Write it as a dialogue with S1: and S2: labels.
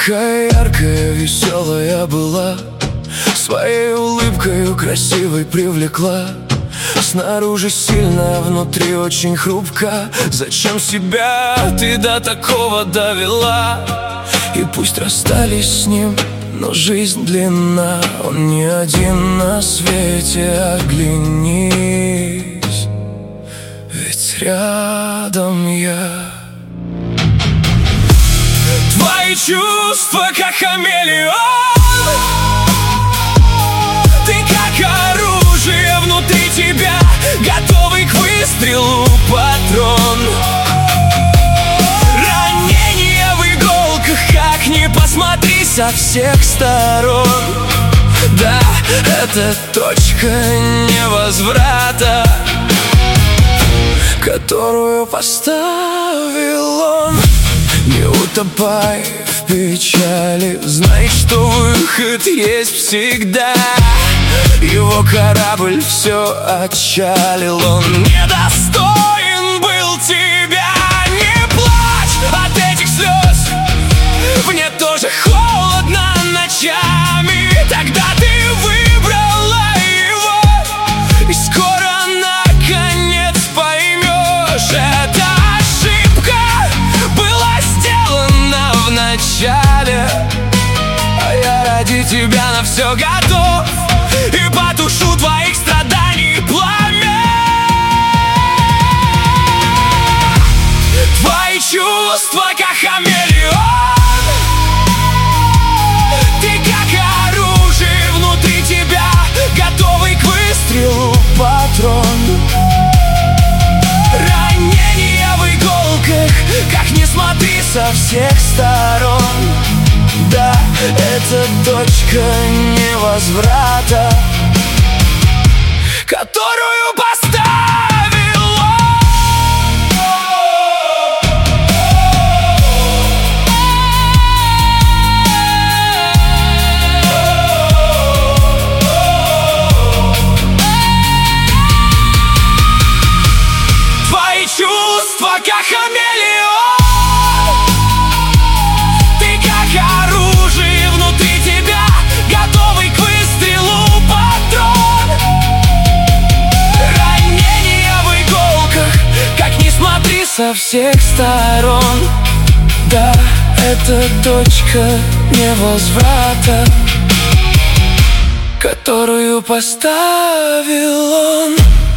S1: Такая яркая, веселая была, своей улыбкой красивой привлекла. Снаружи сильно, внутри очень хрупко. Зачем себя ты до такого довела? И пусть расстались с ним, но жизнь длинна. Он не один на свете, оглянись, ведь рядом я. Твои чувства, как хамелеон, ты как оружие внутри тебя, готовый к выстрелу патрон. Ранения в иголках, как ни посмотри, со всех сторон. Да, это точка невозврата, которую поставил он. Не утопай в печали, знай, что выход есть всегда. Его корабль все отчалил, он недостоин был тебя. Не плачь от этих слез, мне тоже холодно ночами. Тогда ты выбрала его, и скоро наконец поймешь, это начале. А я ради тебя на все готов, и потушу твоих страданий пламя. Твои чувства, как хамелеон, ты как оружие внутри тебя, готовый к выстрелу патрон. Ранения в иголках, как ни смотри, со всех сторон. Да, это точка невозврата, которую поставил Твои чувства, как хамелеон, со всех сторон. Да, это точка невозврата, которую поставил он.